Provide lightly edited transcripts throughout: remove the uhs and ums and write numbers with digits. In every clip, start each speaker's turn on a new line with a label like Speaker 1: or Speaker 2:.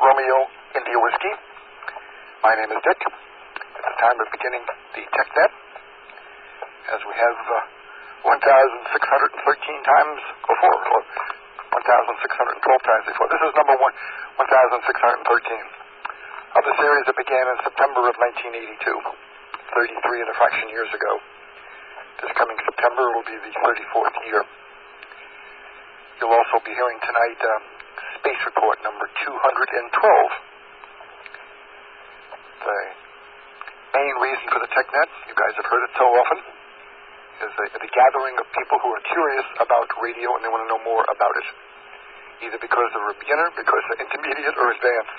Speaker 1: Romeo India Whiskey. My name is Dick. It's the time of beginning the TechNet, as we have 1,613 times before, or 1,612 times before. This is number 1,613 of the series that began in September of 1982, 33 and a fraction years ago. This coming September will be the 34th year. You'll also be hearing tonight Space Report number 212. The main reason for the TechNet, you guys have heard it so often, is the gathering of people who are curious about radio and they want to know more about it, either because they're a beginner, because they're intermediate, or advanced.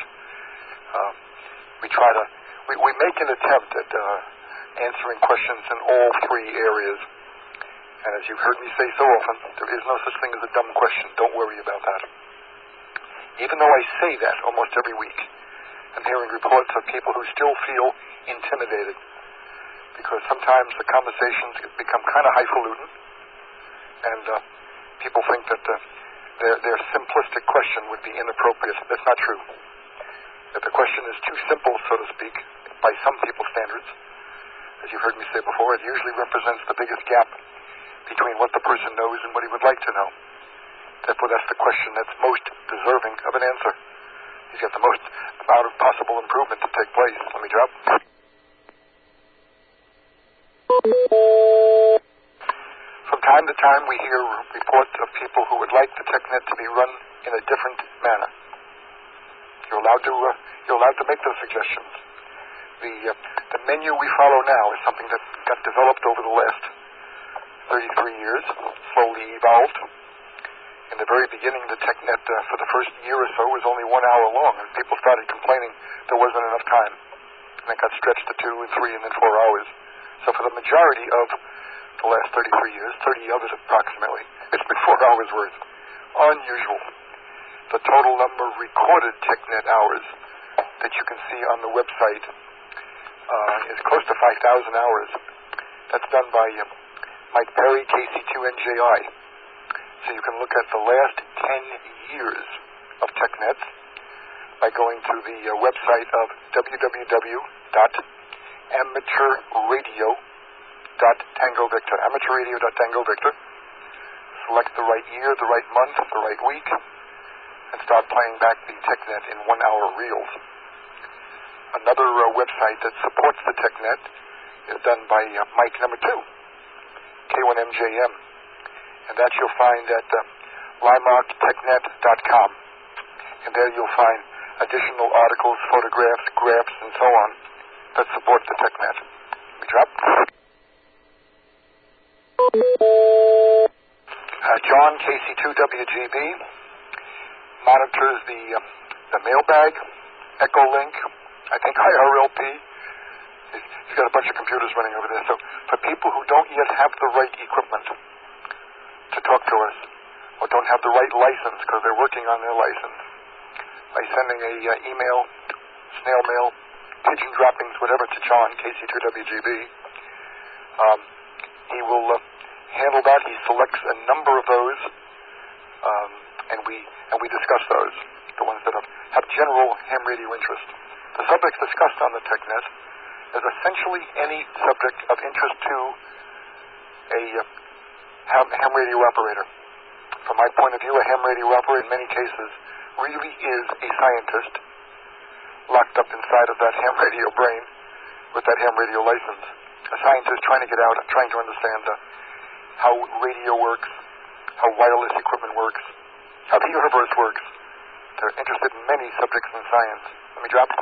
Speaker 1: We make an attempt at answering questions in all three areas. And as you've heard me say so often, there is no such thing as a dumb question. Don't worry about that. Even though I say that almost every week, I'm hearing reports of people who still feel intimidated because sometimes the conversations become kind of highfalutin, and people think that their simplistic question would be inappropriate. That's not true. If the question is too simple, so to speak, by some people's standards, as you've heard me say before, it usually represents the biggest gap between what the person knows and what he would like to know. Therefore, that's the question that's most deserving of an answer. He's got the most amount of possible improvement to take place. Let me drop. From time to time, we hear reports of people who would like the TechNet to be run in a different manner. You're allowed to make those suggestions. The menu we follow now is something that got developed over the last 33 years, slowly evolved. In the very beginning, the TechNet for the first year or so was only 1 hour long, and people started complaining there wasn't enough time. And it got stretched to 2 and 3 and then 4 hours. So for the majority of the last 33 years, 30 of it approximately, it's been 4 hours worth. Unusual. The total number of recorded TechNet hours that you can see on the website is close to 5,000 hours. That's done by Mike Perry, KC2NJI. So you can look at the last 10 years of TechNet by going to the website of amateurradio.tangovictor. Select the right year, the right month, the right week, and start playing back the TechNet in 1 hour reels. Another website that supports the TechNet is done by Mike number 2, K1MJM. And that you'll find at limarktechnet.com. And there you'll find additional articles, photographs, graphs, and so on that support the TechNet. We drop. John, KC2WGB, monitors the mailbag, Echolink, I think IRLP. He's got a bunch of computers running over there. So for people who don't yet have the right equipment to talk to us, or don't have the right license because they're working on their license, by sending a email, snail mail, pigeon droppings, whatever, to John, KC2WGB, he will handle that. He selects a number of those, and we discuss those, the ones that have general ham radio interest. The subjects discussed on the TechNet is essentially any subject of interest to a ham radio operator. From my point of view, a ham radio operator in many cases really is a scientist locked up inside of that ham radio brain with that ham radio license. A scientist trying to get out and trying to understand how radio works, how wireless equipment works, how the universe works. They're interested in many subjects in science. Let me drop.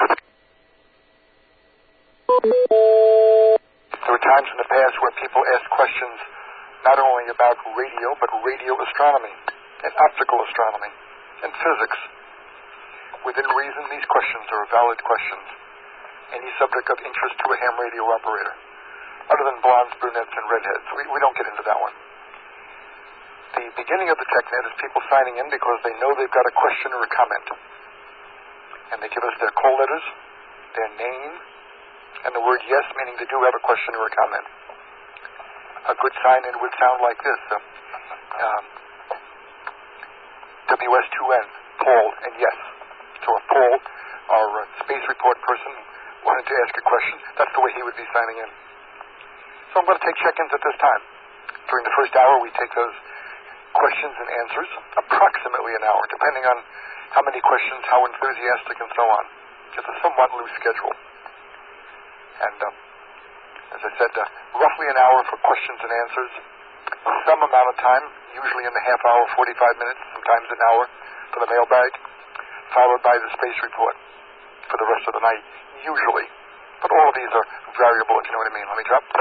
Speaker 1: There were times in the past where people asked questions not only about radio, but radio astronomy and optical astronomy and physics. Within reason, these questions are valid questions. Any subject of interest to a ham radio operator, other than blondes, brunettes, and redheads. We don't get into that one. The beginning of the TechNet is people signing in because they know they've got a question or a comment. And they give us their call letters, their name, and the word yes, meaning they do have a question or a comment. A good sign-in would sound like this. WS2N, Paul, and yes. So if Paul, our space report person, wanted to ask a question, that's the way he would be signing in. So I'm going to take check-ins at this time. During the first hour, we take those questions and answers, approximately an hour, depending on how many questions, how enthusiastic, and so on. It's a somewhat loose schedule. And as I said, roughly an hour for questions and answers, some amount of time, usually in the half hour, 45 minutes, sometimes an hour, for the mailbag, followed by the space report for the rest of the night, usually. But all of these are variable, if you know what I mean. Let me drop.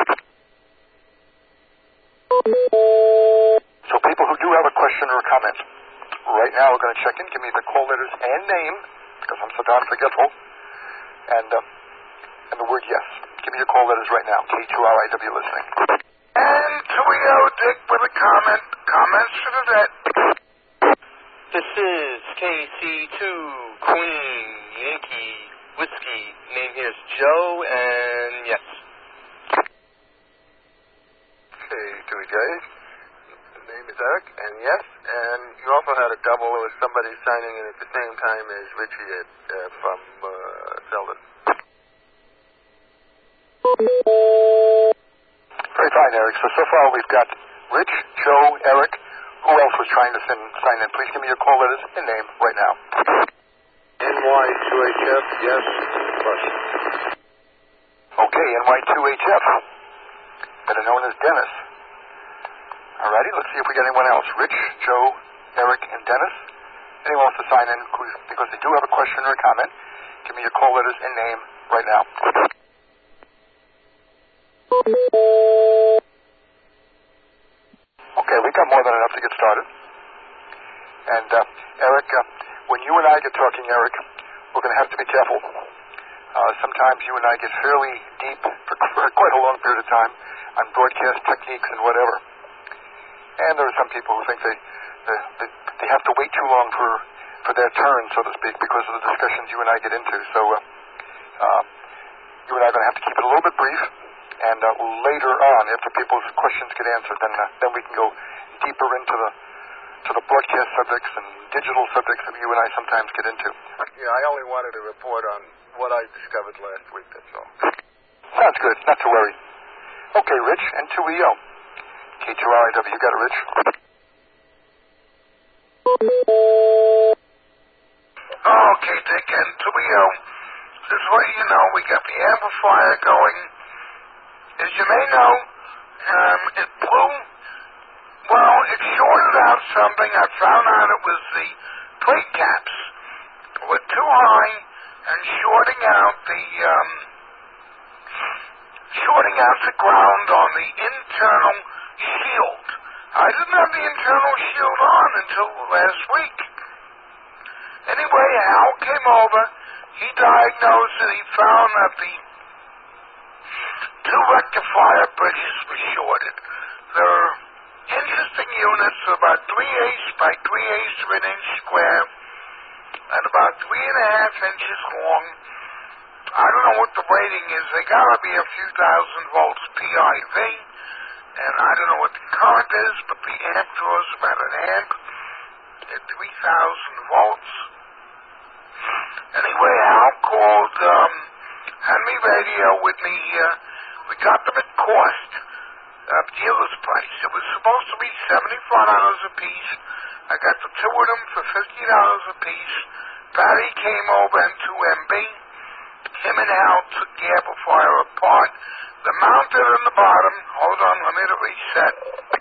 Speaker 1: So people who do have a question or a comment, right now we're going to check in. Give me the call letters and name, because I'm so darn forgetful, and the word yes. Give me your call letters right now. K2RIW listening.
Speaker 2: And Tulio Dick with a comment. Comments to the vet.
Speaker 3: This is KC2 Queen Yankee Whiskey. Name here is Joe, and yes.
Speaker 4: Okay, Dewey J. The name is Eric, and yes. And you also had a double. It was somebody signing in at the same time as Richie from Zelda.
Speaker 1: Very fine, Eric. So far we've got Rich, Joe, Eric. Who else was trying to sign in? Please give me your call letters and name right now.
Speaker 4: NY2HF, yes, plus.
Speaker 1: Okay, NY2HF, better known as Dennis. Alrighty, let's see if we got anyone else. Rich, Joe, Eric, and Dennis. Anyone else to sign in because they do have a question or a comment? Give me your call letters and name right now. Okay, we've got more than enough to get started. And Eric, when you and I get talking, Eric, we're going to have to be careful. Sometimes you and I get fairly deep for quite a long period of time on broadcast techniques and whatever. And there are some people who think they have to wait too long for their turn, so to speak, because of the discussions you and I get into. So you and I are going to have to keep it a little bit brief. And later on, after people's questions get answered, then we can go deeper into the broadcast subjects and digital subjects that you and I sometimes get into.
Speaker 4: Yeah, I only wanted to report on what I discovered last week, that's all.
Speaker 1: Sounds good. Not to worry. Okay, Rich, and 2EO. K2RIW, you got it, Rich?
Speaker 2: Okay, Dick, and Tulio. This way you know we got the amplifier going. As you may know, it blew. Well, it shorted out something. I found out it was the plate caps were too high and shorting out the ground on the internal shield. I didn't have the internal shield on until last week. Anyway, Hal came over. He diagnosed it. He found that the two rectifier bridges were shorted. They're interesting units, about 3/8 by 3/8 of an inch square and about 3.5 inches long. I don't know what the rating is. They gotta be a few thousand volts PIV, and I don't know what the current is, but the amp draws about an amp at 3,000 volts. Anyway, Hal called, had me radio with me here. We got them at cost, dealer's price. It was supposed to be $75 a piece. I got the two of them for $50 a piece. Patty came over in 2MB. Him and Hal took the amplifier apart. The mounted on the bottom. Hold on, let me reset.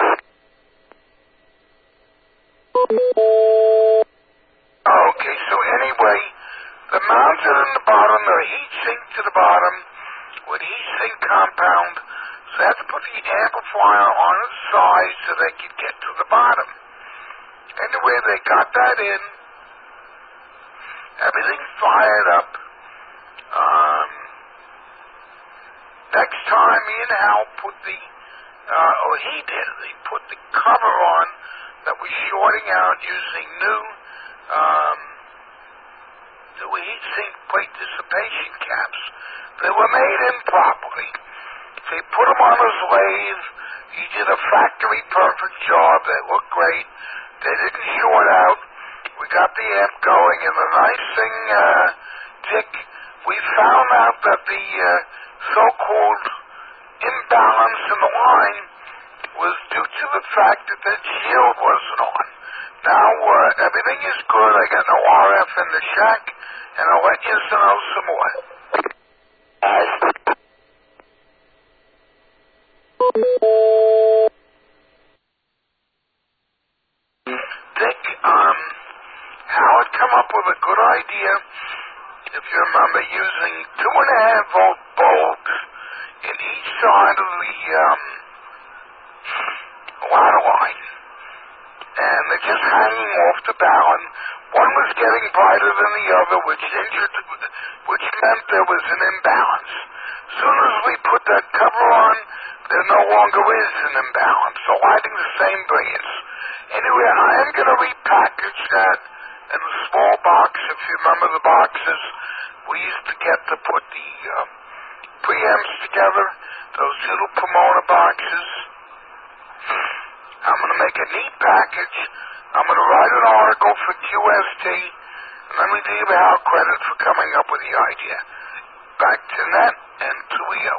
Speaker 2: Okay, so anyway, the mounted on the bottom, the heat sink to the bottom with heat sink compound. So I had to put the amplifier on its side so they could get to the bottom. Anyway, they got that in. Everything fired up. Next time, me and Hal put he put the cover on that was shorting out using new heat sink plate dissipation caps. They were made improperly. They put them on his lathe. He did a factory perfect job. They looked great. They didn't short out. We got the amp going, and the nice thing, Dick, we found out that the so-called imbalance in the line was due to the fact that the shield wasn't on. Now, everything is good. I got no RF in the shack, and I'll let you know some more. Dick, Howard come up with a good idea, if you remember, using 2.5-volt bulbs in each side of the ladder line. And they're just hanging off the ballon. One was getting brighter than the other, which meant there was an imbalance. As soon as we put that cover on, there no longer is an imbalance. So lighting the same brilliance. Anyway, I am going to repackage that in a small box. If you remember the boxes we used to get to put the preamps together, those little Pomona boxes. I'm going to make a neat package. I'm going to write an article for QST, and let me give Hal credit for coming up with the idea. Back to Net and to Leo.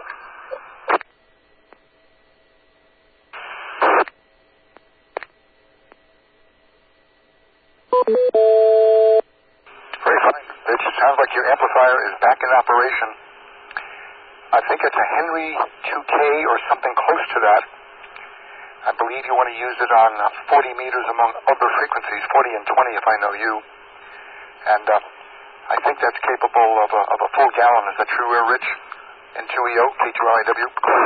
Speaker 1: Very fine. It sounds like your amplifier is back in operation. I think it's a Henry 2K or something close to that. I believe you want to use it on 40 meters among other frequencies, 40 and 20 if I know you. And I think that's capable of a full gallon. Is that true, Rich? In 2EO, K2RIW?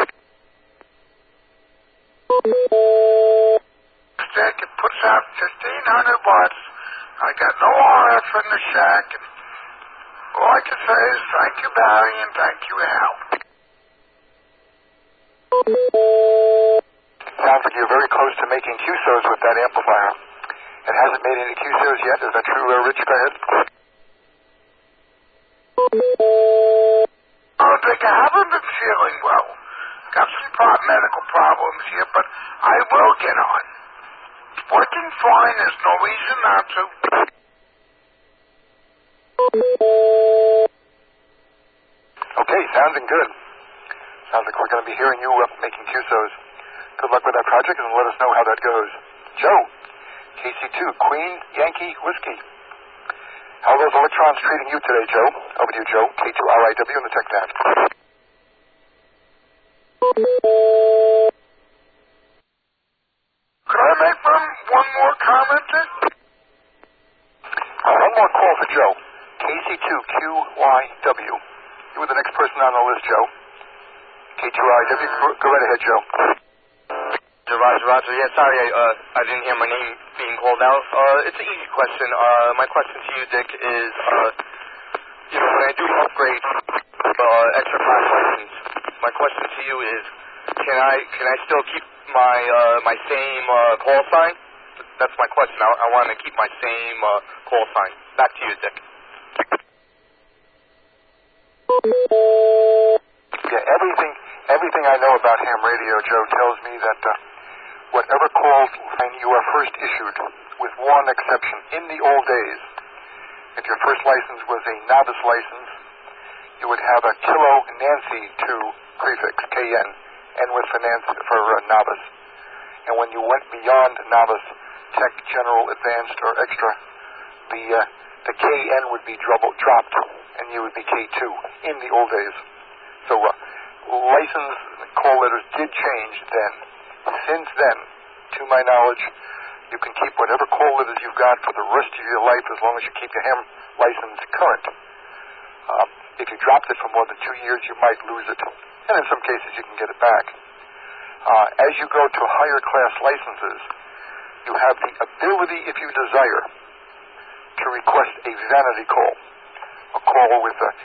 Speaker 2: It puts out 1,500 watts. I got no RF in the shack. And all I can say is thank you, Barry, and thank you, Al.
Speaker 1: Sounds like you're very close to making QSOs with that amplifier. It hasn't made any QSOs yet. Is that true, Rich? Go ahead.
Speaker 2: Oh, Dick, I haven't been feeling well. Got some medical problems here, but I will get on. It's working fine. There's no reason not to.
Speaker 1: Okay, sounding good. Sounds like we're going to be hearing you making QSOs. Good luck with that project, and let us know how that goes. Joe, KC2, Queen Yankee Whiskey. How are those electrons treating you today, Joe? Over to you, Joe. K2RIW in the Tech Tab.
Speaker 2: Could I make one more comment, Dick?
Speaker 1: One more call for Joe. KC2QYW. You were the next person on the list, Joe. K2RIW. Go right ahead, Joe.
Speaker 3: Roger. Yeah, sorry, I didn't hear my name being called out. It's an easy question. My question to you, Dick, is, when I do upgrade extra class license, my question to you is, can I still keep my same call sign? That's my question. I want to keep my same call sign. Back to you, Dick.
Speaker 1: Yeah, everything I know about ham radio, Joe, tells me that whatever call sign you are first issued, with one exception, in the old days, if your first license was a novice license, you would have a Kilo Nancy 2 prefix, KN, N was for novice. And when you went beyond novice, tech, general, advanced, or extra, the KN would be dropped, and you would be K2 in the old days. So license call letters did change then. Since then, to my knowledge, you can keep whatever call letters you've got for the rest of your life as long as you keep your ham license current. If you dropped it for more than 2 years, you might lose it. And in some cases, you can get it back. As you go to higher class licenses, you have the ability, if you desire, to request a vanity call. A call with the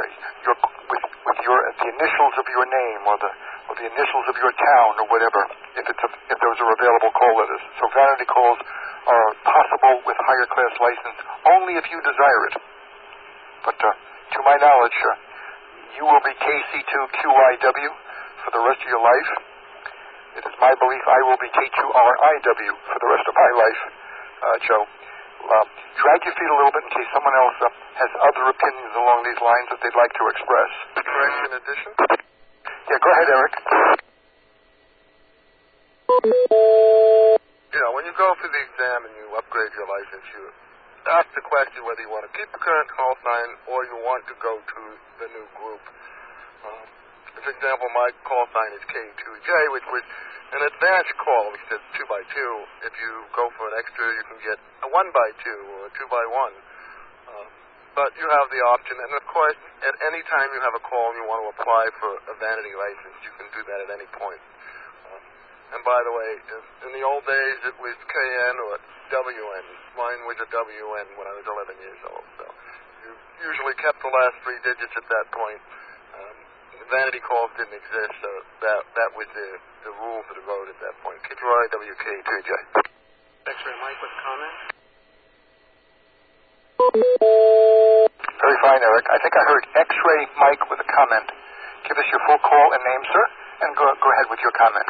Speaker 1: initials of your name or the initials of your town or whatever, if those are available call letters. So vanity calls are possible with higher class license only if you desire it. But to my knowledge, you will be KC2QIW for the rest of your life. It is my belief I will be K2RIW for the rest of my life, Joe. drag your feet a little bit in case someone else has other opinions along these lines that they'd like to express.
Speaker 4: Correction addition?
Speaker 1: Yeah, go ahead, Eric.
Speaker 4: You know, when you go for the exam and you upgrade your license, you ask the question whether you want to keep the current call sign or you want to go to the new group. For example, my call sign is K2J, which was an advanced call because it's 2x2. If you go for an extra, you can get a 1x2 or a 2x1. But you have the option, and of course, at any time you have a call and you want to apply for a vanity license, you can do that at any point. And by the way, in the old days, it was KN or WN. Mine was a WN when I was 11 years old. So you usually kept the last 3 digits at that point. Vanity calls didn't exist, so that was the rules of the road at that point. KTRI WK2J.
Speaker 5: X-ray Mike with a comment.
Speaker 1: Very fine, Eric. I think I heard X-ray Mike with a comment. Give us your full call and name, sir, and go ahead with your comment.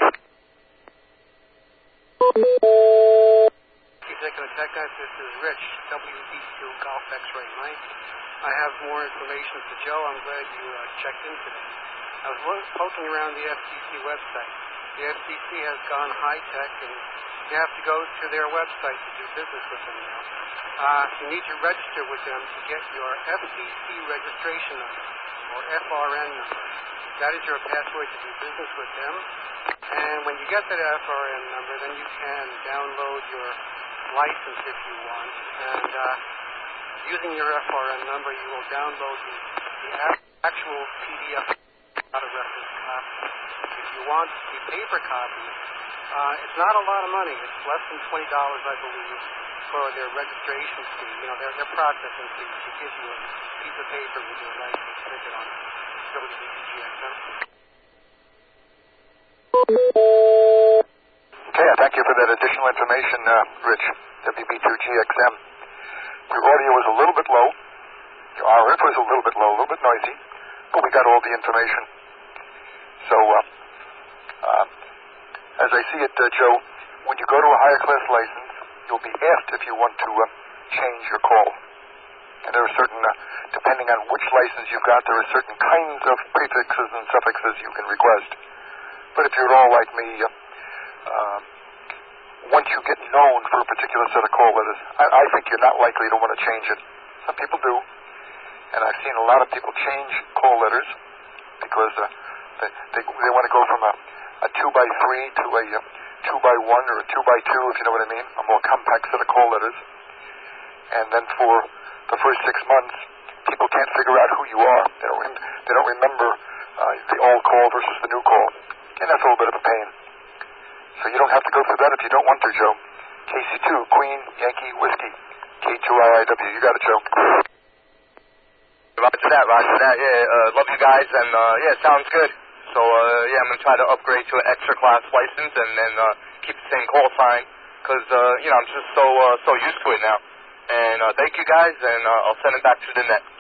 Speaker 5: Executive TechNet, this is Rich, WB2 Golf X-ray Mike. I have more information for Joe. I'm glad you checked in today. I was poking around the FCC website. The FCC has gone high-tech, and you have to go to their website to do business with them now. You need to register with them to get your FCC registration number, or FRN number. That is your password to do business with them. And when you get that FRN number, then you can download your license if you want. And using your FRN number, you will download the actual PDF, not a reference copy. If you want the paper copy, it's not a lot of money. It's less than $20, I believe, for their registration fee. You know, their processing fee to give you a piece of paper with your license printed on it. WBGXM.
Speaker 1: Okay, thank you for that additional information, Rich. WB2GXM. Your audio was a little bit low. Your RF was a little bit low, a little bit noisy, but we got all the information. So, as I see it, Joe, when you go to a higher class license, you'll be asked if you want to change your call. And there are certain, depending on which license you've got, there are certain kinds of prefixes and suffixes you can request. But if you're at all like me, once you get known for a particular set of call letters, I think you're not likely to want to change it. Some people do. And I've seen a lot of people change call letters because they want to go from a 2x3 to a 2x1 or a 2x2, if you know what I mean, a more compact set of call letters. And then for the first 6 months, people can't figure out who you are. They don't remember the old call versus the new call. And that's a little bit of a pain. So you don't have to go through that if you don't want to, Joe. KC2, Queen, Yankee, Whiskey. K2RIW. You got it, Joe.
Speaker 3: Roger that. Yeah, love you guys, and yeah, sounds good. So, yeah, I'm going to try to upgrade to an extra class license and then keep the same call sign because, you know, I'm just so used to it now. And thank you guys, and I'll send it back to the net.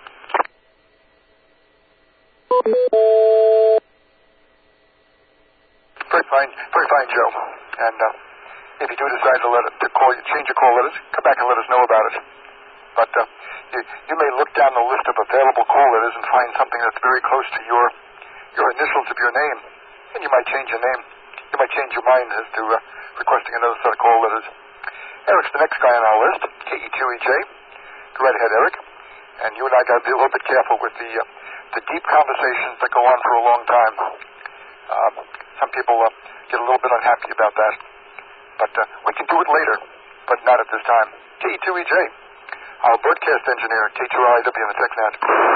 Speaker 1: Very fine, Joe. And if you do decide to change your call letters, come back and let us know about it. But you may look down the list of available call letters and find something that's very close to your initials of your name, and you might change your name. You might change your mind as to requesting another set of call letters. Eric's the next guy on our list, KE2EJ. Go right ahead, Eric. And you and I got to be a little bit careful with the deep conversations that go on for a long time. Some people get a little bit unhappy about that. But we can do it later, but not at this time. KE2EJ, our broadcast engineer, K2RIW in the TechNet.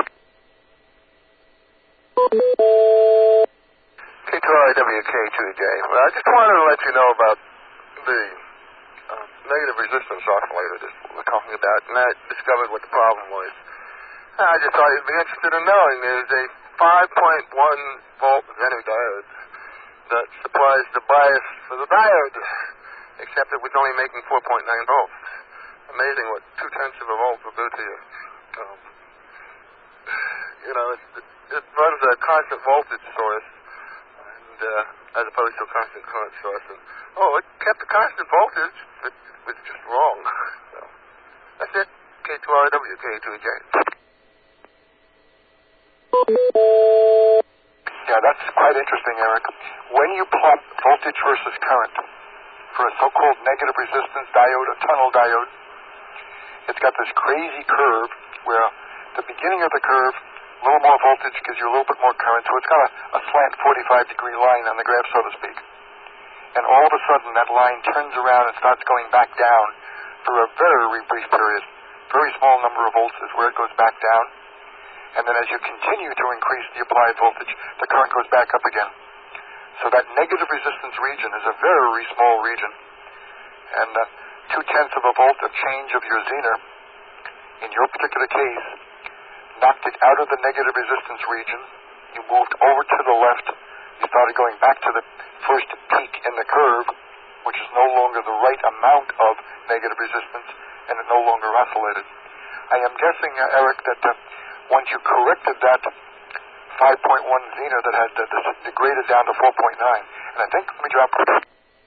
Speaker 4: K2RIW, K2J. Well, I just wanted to let you know about the negative resistance oscillator that we're talking about, and I discovered what the problem was. I just thought you'd be interested in knowing there's a 5.1 volt Zenny diode that supplies the bias for the diode, except it was only making 4.9 volts. Amazing what 0.2 of a volt will do to you. You know, it runs a constant voltage source, and as opposed to a constant current source. And, it kept a constant voltage, but it was just wrong. So, that's it. K2RW, K2EJ.
Speaker 1: Yeah, that's quite interesting, Eric. When you plot voltage versus current for a so-called negative resistance diode, a tunnel diode, it's got this crazy curve where the beginning of the curve, a little more voltage gives you a little bit more current, so it's got a slant 45-degree line on the graph, so to speak. And all of a sudden, that line turns around and starts going back down for a very brief period. Very small number of volts is where it goes back down. And then as you continue to increase the applied voltage, the current goes back up again. So that negative resistance region is a very small region. And 0.2 of a volt of change of your zener, in your particular case, knocked it out of the negative resistance region. You moved over to the left. You started going back to the first peak in the curve, which is no longer the right amount of negative resistance, and it no longer oscillated. I am guessing, Eric, that once you corrected that 5.1 zener that had degraded down to 4.9, and I think, let me drop it.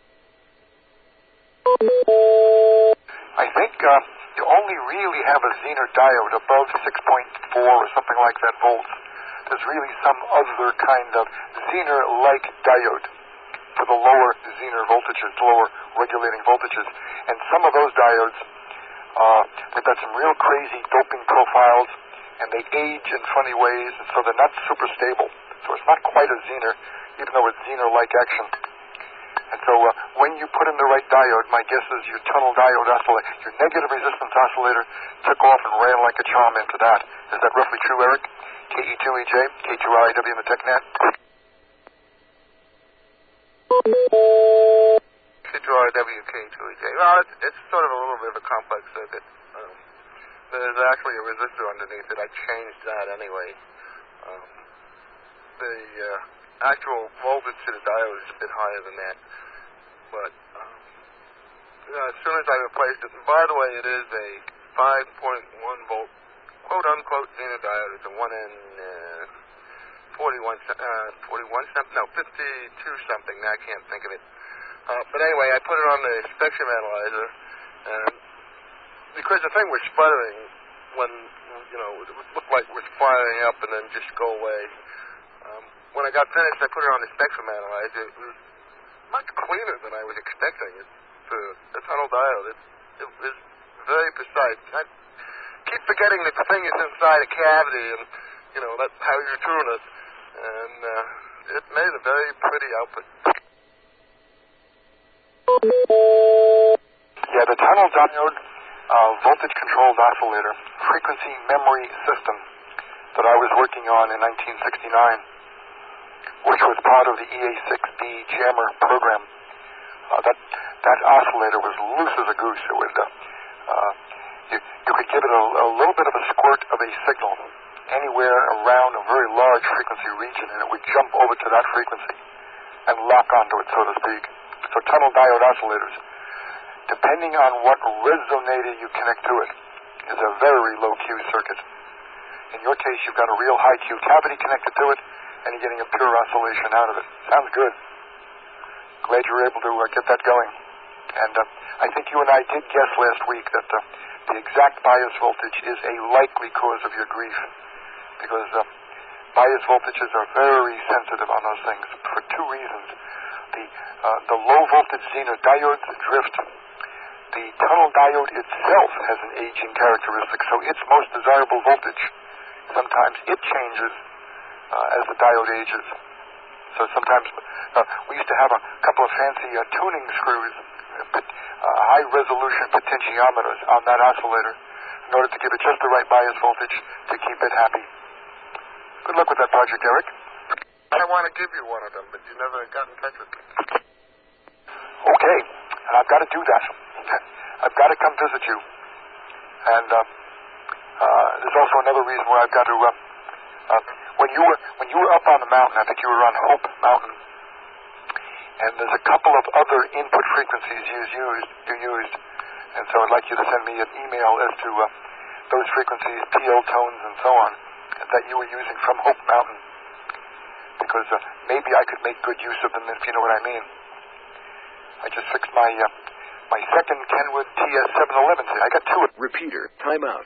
Speaker 1: I think you only really have a zener diode above 6.4 or something like that volts. There's really some other kind of zener-like diode for the lower zener voltages, lower regulating voltages. And some of those diodes, they've got some real crazy doping profiles, and they age in funny ways, and so they're not super stable. So it's not quite a zener, even though it's zener-like action. And so when you put in the right diode, my guess is your tunnel diode oscillator, your negative resistance oscillator, took off and ran like a charm into that. Is that roughly true, Eric? KE2EJ, K2RIW in the TechNet.
Speaker 4: K2RW, K2EJ. Well, it's sort of a little bit of a complex circuit. There's actually a resistor underneath it. I changed that anyway. The actual voltage to the diode is a bit higher than that. But as soon as I replaced it, and by the way, it is a 5.1 volt, quote-unquote, zener diode. It's a 1N 52 something. I can't think of it. But anyway, I put it on the spectrum analyzer, and because the thing was sputtering when, it looked like it was firing up and then just go away. When I got finished, I put it on the spectrum analyzer. It was much cleaner than I was expecting it for a tunnel diode. It was very precise. I keep forgetting that the thing is inside a cavity, and, that's how you tune it. And it made a very pretty output.
Speaker 1: Yeah, the tunnel diode voltage-controlled oscillator frequency memory system that I was working on in 1969, which was part of the EA6B jammer program. That oscillator was loose as a goose. It would you could give it a little bit of a squirt of a signal anywhere around a very large frequency region, and it would jump over to that frequency and lock onto it, so to speak. So tunnel diode oscillators, depending on what resonator you connect to it, is a very low Q circuit. In your case, you've got a real high Q cavity connected to it, and you're getting a pure oscillation out of it. Sounds good. Glad you were able to get that going. And I think you and I did guess last week that the exact bias voltage is a likely cause of your grief, because bias voltages are very sensitive on those things for two reasons. The low voltage zener diodes drift. The tunnel diode itself has an aging characteristic, so its most desirable voltage, sometimes it changes as the diode ages. So sometimes we used to have a couple of fancy tuning screws, high-resolution potentiometers on that oscillator in order to give it just the right bias voltage to keep it happy. Good luck with that project, Eric.
Speaker 4: I want to give you one of them, but you never got in touch with me.
Speaker 1: Okay, and I've got to do that. I've got to come visit you. And there's also another reason why I've got to... when you were up on the mountain, I think you were on Hope Mountain, and there's a couple of other input frequencies you used, and so I'd like you to send me an email as to those frequencies, PL tones, and so on, that you were using from Hope Mountain. because maybe I could make good use of them, if you know what I mean. I just fixed my second Kenwood TS711. I got two.
Speaker 6: Repeater, timeout.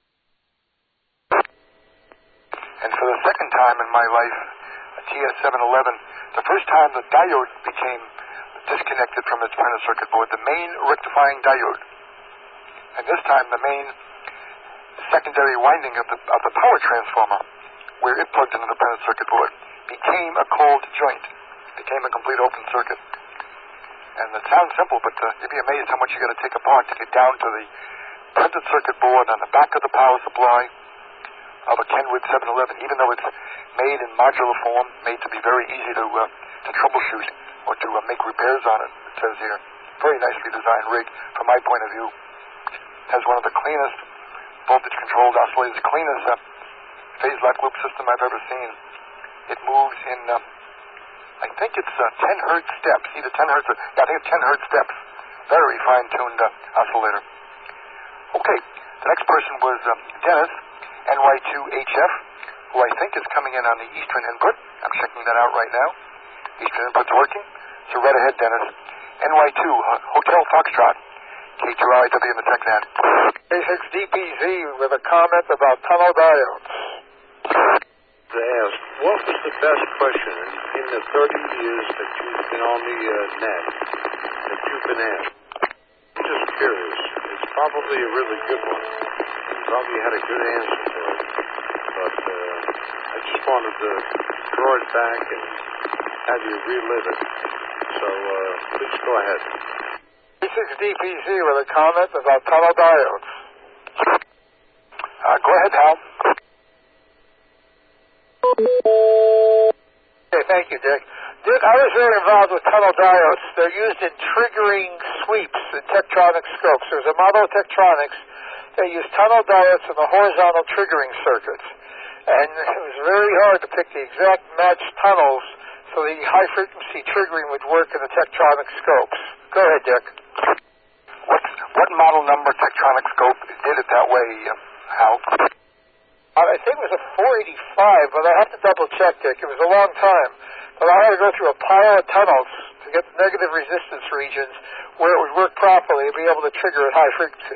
Speaker 1: And for the second time in my life, a TS711, the first time the diode became disconnected from its printed circuit board, the main rectifying diode. And this time the main secondary winding of the power transformer, where it plugged into the printed circuit board, became a cold joint, became a complete open circuit. And it sounds simple, but you'd be amazed how much you got to take apart to get down to the printed circuit board on the back of the power supply of a Kenwood 711, even though it's made in modular form, made to be very easy to troubleshoot or to make repairs on it. It says here, very nicely designed rig from my point of view. Has one of the cleanest voltage-controlled oscillators, the cleanest phase lock loop system I've ever seen. It moves in, I think it's 10 hertz steps, either 10 hertz or, I think it's 10 hertz steps. Very fine-tuned oscillator. Okay, the next person was Dennis, NY2HF, who I think is coming in on the Eastern input. I'm checking that out right now. Eastern input's working. So right ahead, Dennis. NY2, Hotel Foxtrot. K2RIW in the TechNet.
Speaker 7: A6DPZ with a comment about tunnel diodes.
Speaker 8: To ask, what was the best question in the 30 years that you've been on the net that you've been asked? I'm just curious. It's probably a really good one. You probably had a good answer for it. But I just wanted to draw it back and have you relive it. So please go ahead.
Speaker 7: A6DPZ with a comment about tunnel diodes.
Speaker 1: Go ahead, Hal.
Speaker 7: Okay, thank you, Dick. Dick, I was very involved with tunnel diodes. They're used in triggering sweeps in Tektronix scopes. There's a model of Tektronix that used tunnel diodes in the horizontal triggering circuits. And it was very hard to pick the exact matched tunnels so the high-frequency triggering would work in the Tektronix scopes. Go ahead, Dick.
Speaker 1: What model number Tektronix scope did it that way, Hal?
Speaker 7: I think it was a 485, but I have to double-check, Dick. It was a long time. But I had to go through a pile of tunnels to get the negative resistance regions where it would work properly and be able to trigger at high frequency.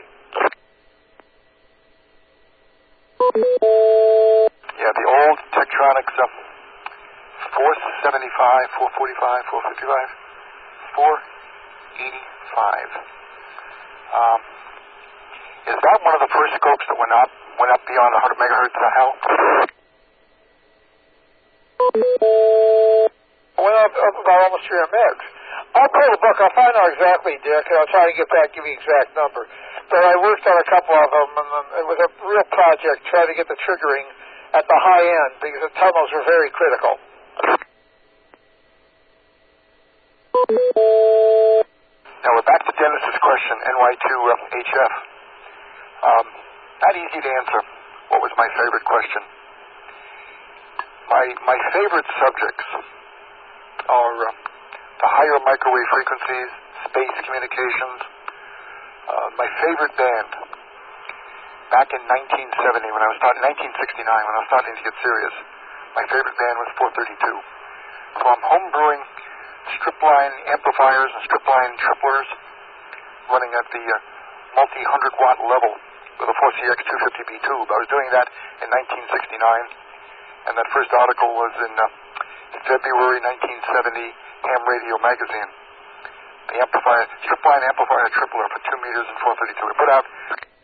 Speaker 1: Yeah, the old Tektronix 475, 445, 455, 485. Is that one of the first scopes that went up beyond 100 megahertz, Hal?
Speaker 7: Went up about almost 300 megs. I'll pull the book. I'll find out exactly, Dick, and I'll try to get back, give you the exact number. But I worked on a couple of them, and it was a real project trying to get the triggering at the high end because the tunnels were very critical.
Speaker 1: Now we're back to Dennis's question, NY2HF. Not easy to answer. What was my favorite question? My favorite subjects are the higher microwave frequencies, space communications. My favorite band, back in 1970, 1969, when I was starting to get serious, my favorite band was 432. So I'm homebrewing strip-line amplifiers and strip-line triplers running at the multi-100-watt level with a 4CX 250B tube. I was doing that in 1969, and that first article was in February 1970 Ham Radio Magazine. The amplifier, strip-line amplifier tripler for 2 meters and 432. It put out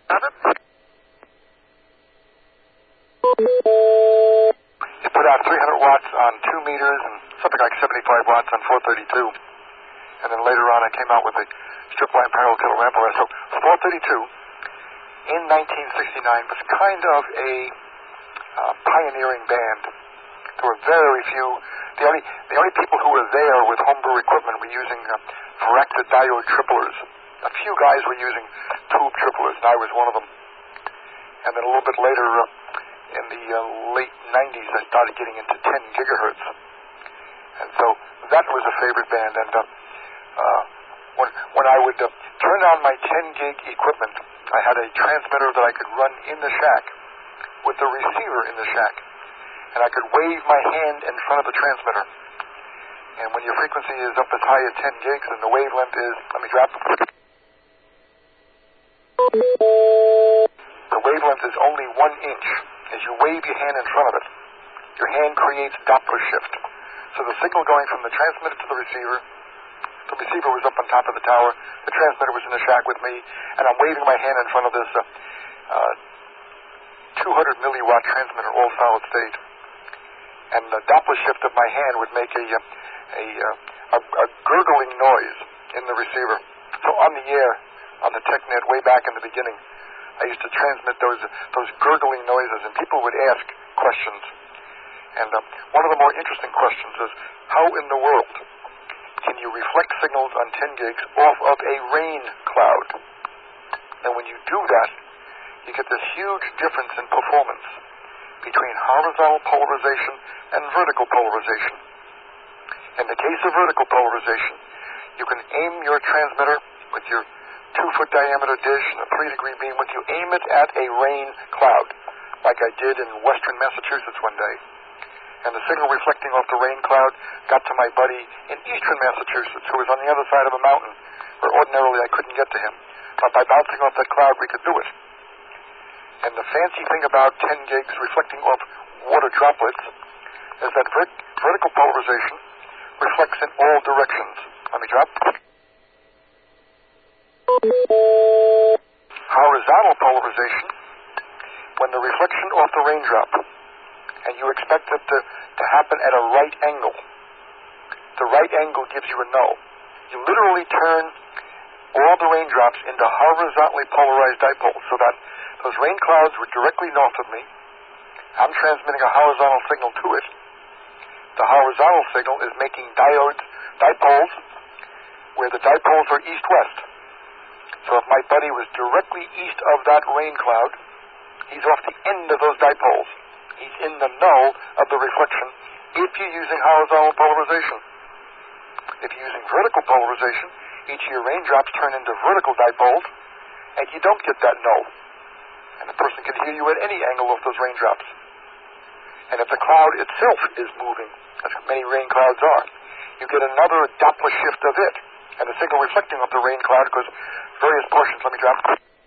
Speaker 1: 300 watts on 2 meters and something like 75 watts on 432. And then later on I came out with a strip-line parallel killer amplifier. So 432 in 1969 was kind of a pioneering band. There were very few. The only people who were there with homebrew equipment were using Varacta diode triplers. A few guys were using tube triplers, and I was one of them. And then a little bit later, in the late 90s, I started getting into 10 gigahertz. And so that was a favorite band. And when I would turn on my 10 gig equipment, I had a transmitter that I could run in the shack with the receiver in the shack. and I could wave my hand in front of the transmitter. And when your frequency is up as high as 10 gigs and the wavelength is, let me drop. The wavelength is only 1 inch. As you wave your hand in front of it, your hand creates Doppler shift. So the signal going from the transmitter to the receiver was up on top of the tower, the transmitter was in the shack with me, and I'm waving my hand in front of this 200 milliwatt transmitter, all solid state. And the Doppler shift of my hand would make a gurgling noise in the receiver. So on the air, on the TechNet way back in the beginning, I used to transmit those gurgling noises, and people would ask questions. And one of the more interesting questions is, how in the world can you reflect signals on 10 gigs off of a rain cloud? And when you do that, you get this huge difference in performance between horizontal polarization and vertical polarization. In the case of vertical polarization, you can aim your transmitter with your 2-foot diameter dish and a 3-degree beam. When you aim it at a rain cloud, like I did in western Massachusetts one day, and the signal reflecting off the rain cloud got to my buddy in eastern Massachusetts, who was on the other side of a mountain, where ordinarily I couldn't get to him. But by bouncing off that cloud, we could do it. And the fancy thing about 10 gigs reflecting off water droplets is that vertical polarization reflects in all directions. Let me drop. Horizontal polarization, when the reflection off the raindrop, and you expect it to happen at a right angle. The right angle gives you a no. You literally turn all the raindrops into horizontally polarized dipoles, so that those rain clouds were directly north of me. I'm transmitting a horizontal signal to it. The horizontal signal is making dipoles, where the dipoles are east-west. So if my buddy was directly east of that rain cloud, he's off the end of those dipoles. He's in the no of the reflection if you're using horizontal polarization. If you're using vertical polarization, each of your raindrops turn into vertical dipoles, and you don't get that no. And the person can hear you at any angle of those raindrops. And if the cloud itself is moving, as many rain clouds are, you get another Doppler shift of it. And the signal reflecting off the rain cloud goes various portions. Let me drop.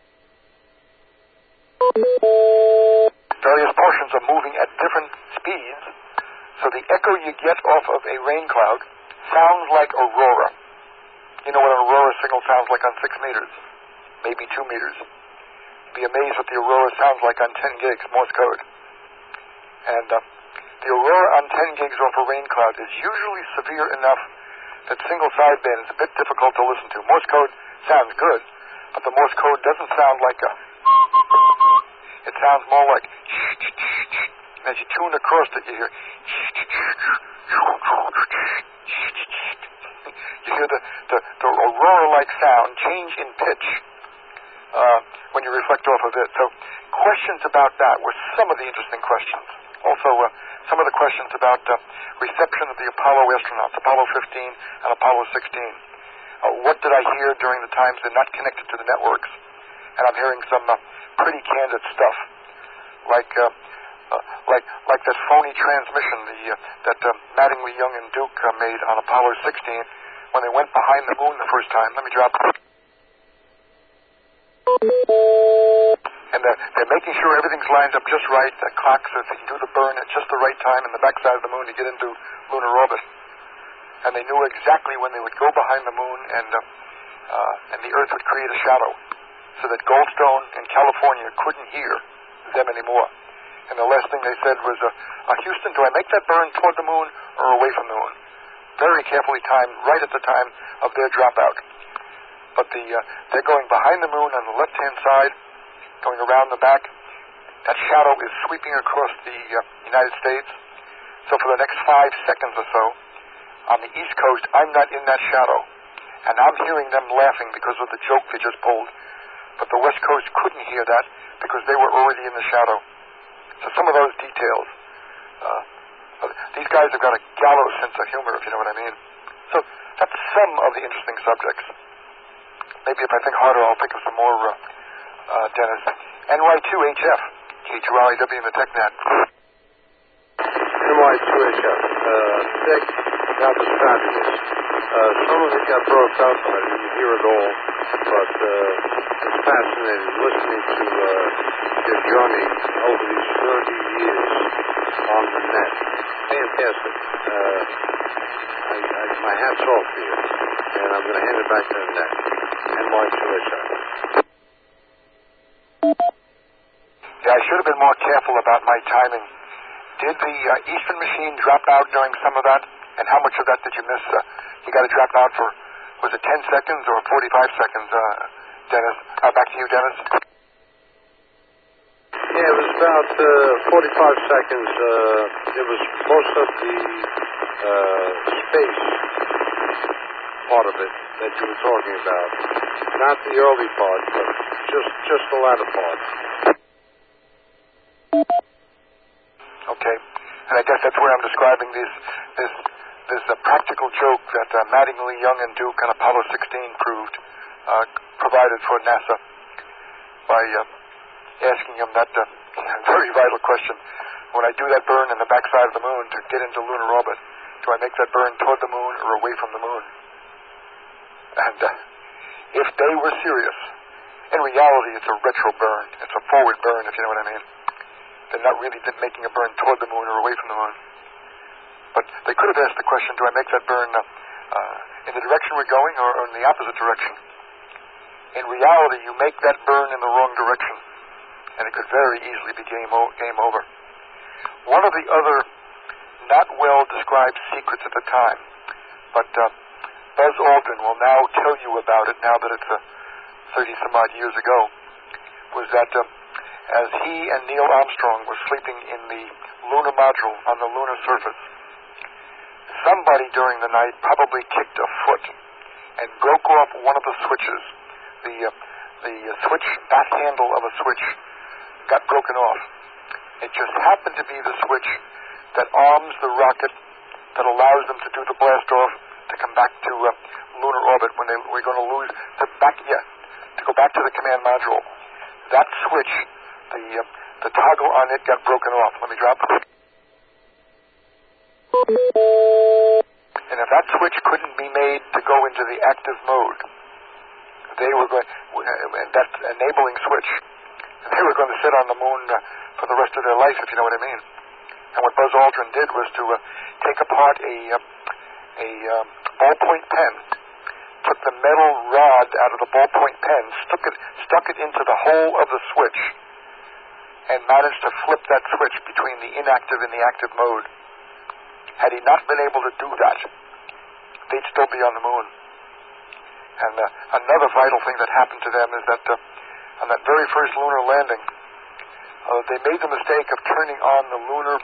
Speaker 1: Various portions are moving at different speeds, so the echo you get off of a rain cloud sounds like aurora. You know what an aurora signal sounds like on 6 meters, maybe 2 meters. You'd be amazed what the aurora sounds like on 10 gigs, Morse code. And the aurora on 10 gigs off a rain cloud is usually severe enough that single sideband is a bit difficult to listen to. Morse code sounds good, but the Morse code doesn't sound like a... It sounds more like... As you tune across it, you hear... You hear the aurora-like sound change in pitch when you reflect off of it. So questions about that were some of the interesting questions. Also, some of the questions about reception of the Apollo astronauts, Apollo 15 and Apollo 16. What did I hear during the times they're not connected to the networks? And I'm hearing some pretty candid stuff, like that phony transmission that Mattingly, Young, and Duke made on Apollo 16 when they went behind the moon the first time. Let me drop. And they're making sure everything's lined up just right. The clock says they can do the burn at just the right time in the backside of the moon to get into lunar orbit. And they knew exactly when they would go behind the moon, and the Earth would create a shadow, so that Goldstone in California couldn't hear them anymore. And the last thing they said was, Houston, do I make that burn toward the moon or away from the moon? Very carefully timed, right at the time of their dropout. But they're going behind the moon on the left-hand side, going around the back. That shadow is sweeping across the United States. So for the next 5 seconds or so, on the East Coast, I'm not in that shadow. And I'm hearing them laughing because of the joke they just pulled. But the West Coast couldn't hear that because they were already in the shadow. So some of those details, these guys have got a gallows sense of humor, if you know what I mean. So that's some of the interesting subjects. Maybe if I think harder, I'll think of some more, Dennis. NY2HF, K2RIW in the TechNet.
Speaker 8: Felicia. Dick, that was fabulous. Some of it got broke up. I didn't hear it all, but it's fascinating listening to your journey over these 30 years on the net. Fantastic. My hat's off to you, and I'm going to hand it back to the net. And Mike Felicia.
Speaker 1: Yeah, I should have been more careful about my timing. Did the Eastern machine drop out during some of that? And how much of that did you miss? You got to drop out for, was it 10 seconds or 45 seconds, Dennis? Back to you, Dennis.
Speaker 8: Yeah, it was about 45 seconds. It was most of the space part of it that you were talking about. Not the early part, but just the latter part.
Speaker 1: Okay, and I guess that's where I'm describing this practical joke that Mattingly, Young, and Duke and Apollo 16 provided for NASA by asking him that very vital question: when I do that burn in the backside of the moon to get into lunar orbit, do I make that burn toward the moon or away from the moon? And if they were serious, in reality, it's a retro burn. It's a forward burn, if you know what I mean. They're not really making a burn toward the moon or away from the moon. But they could have asked the question, do I make that burn in the direction we're going or in the opposite direction? In reality, you make that burn in the wrong direction, and it could very easily be game over. One of the other not well-described secrets at the time, but Buzz Aldrin will now tell you about it now that it's 30-some-odd years ago, was that as he and Neil Armstrong were sleeping in the lunar module on the lunar surface, somebody during the night probably kicked a foot and broke off one of the switches. The switch, bat handle of a switch, got broken off. It just happened to be the switch that arms the rocket that allows them to do the blast off to come back to lunar orbit when we're going to lose to go back to the command module. That switch, the toggle on it got broken off. Let me drop it. And if that switch couldn't be made to go into the active mode, they were going, and that enabling switch, they were going to sit on the moon for the rest of their life, if you know what I mean. And what Buzz Aldrin did was to take apart a ballpoint pen, took the metal rod out of the ballpoint pen, stuck it into the hole of the switch, and managed to flip that switch between the inactive and the active mode. Had he not been able to do that, they'd still be on the moon. And another vital thing that happened to them is that on that very first lunar landing, they made the mistake of turning on the lunar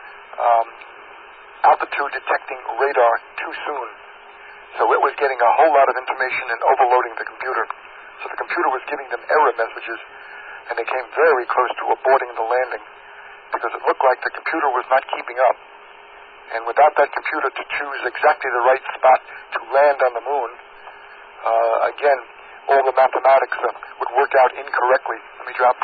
Speaker 1: altitude detecting radar too soon. So it was getting a whole lot of information and overloading the computer. So the computer was giving them error messages, and they came very close to aborting the landing because it looked like the computer was not keeping up. And without that computer to choose exactly the right spot to land on the moon, again, all the mathematics would work out incorrectly. Let me drop.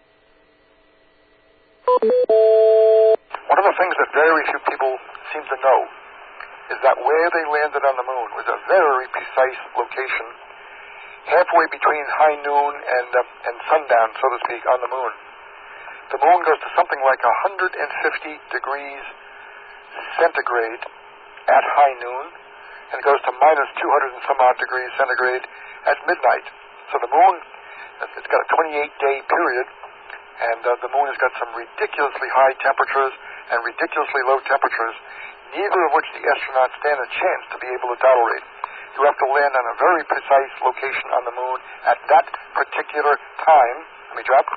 Speaker 1: One of the things that very few people seem to know is that where they landed on the moon was a very precise location, halfway between high noon and sundown, so to speak, on the moon. The moon goes to something like 150 degrees centigrade at high noon, and goes to minus 200 and some odd degrees centigrade at midnight. So the moon, it's got a 28-day period, and the moon has got some ridiculously high temperatures and ridiculously low temperatures, neither of which the astronauts stand a chance to be able to tolerate. You have to land on a very precise location on the moon at that particular time. Let me drop.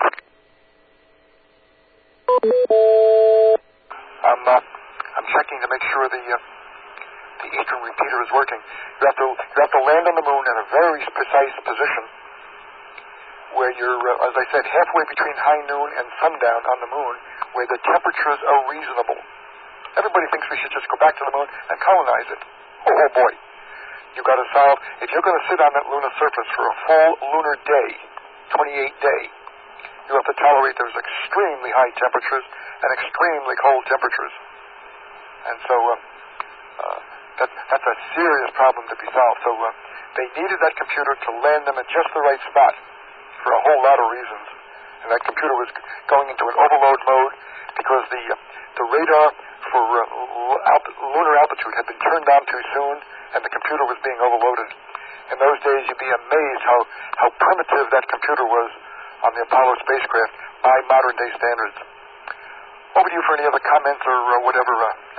Speaker 1: I'm checking to make sure the Eastern repeater is working. You have to land on the moon in a very precise position where you're, as I said, halfway between high noon and sundown on the moon, where the temperatures are reasonable. Everybody thinks we should just go back to the moon and colonize it. Oh boy. You've got to solve, if you're going to sit on that lunar surface for a full lunar day, 28-day, you have to tolerate those extremely high temperatures and extremely cold temperatures. And so that's a serious problem to be solved. So they needed that computer to land them in just the right spot for a whole lot of reasons. And that computer was going into an overload mode because the radar for lunar altitude had been turned on too soon, and the computer was being overloaded. In those days, you'd be amazed how primitive that computer was on the Apollo spacecraft by modern-day standards. Over to you for any other comments or whatever.